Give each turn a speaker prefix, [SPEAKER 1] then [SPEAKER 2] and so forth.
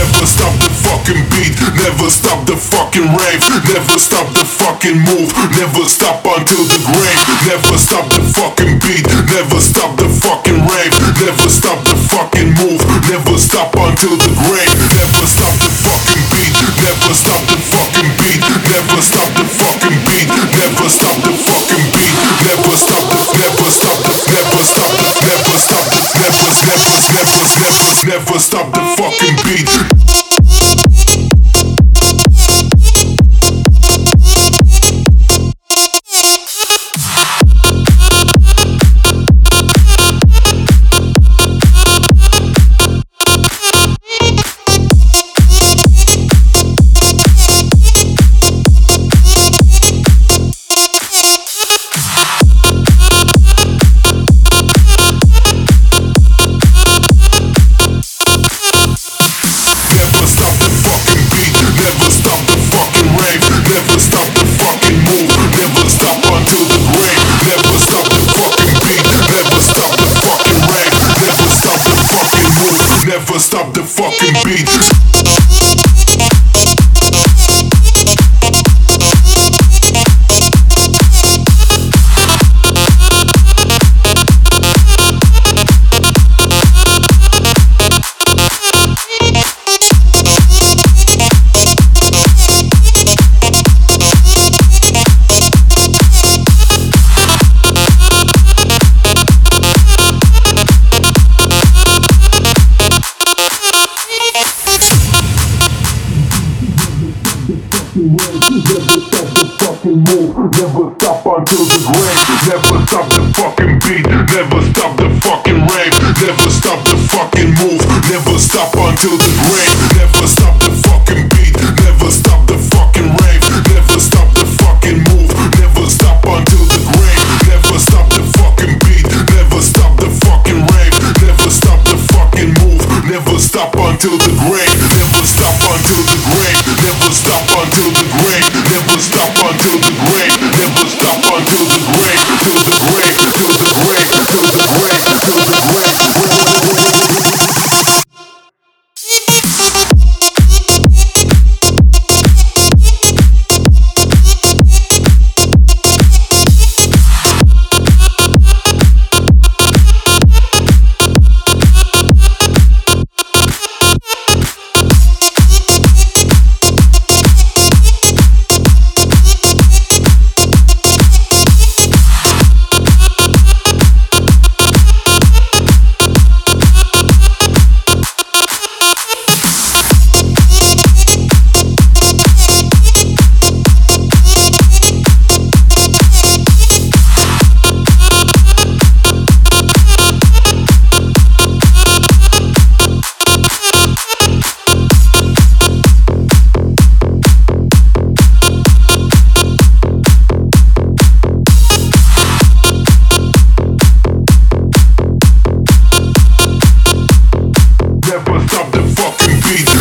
[SPEAKER 1] never stop the fucking beat, never stop the fucking rave, never stop the fucking move, never stop until the grave, never stop the fucking beat, never stop the fucking rave, never stop the fucking move, never stop until the grave, never stop the fucking beat, never stop the fucking beat, never stop the fucking beat, never stop the fucking beat, never stop the, never stop the, never stop the, never stop the, never stop the fucking beat. Never stop the fucking beat. Never stop the fucking move, never stop until the grave, never stop the fucking beat, never stop the fucking rave, never stop the fucking move, never stop until the grave, never stop the fucking beat, never stop the fucking rave, never stop the fucking move, never stop until the grave, never stop the fucking beat, never stop the fucking rave, never stop the fucking move, never stop until the grave, never stop until the grave, never stop until the grave, never stop until the grave, never stop until the grave, till the grave, till the grave, till the grave, till the grave. Never stop the fucking beat.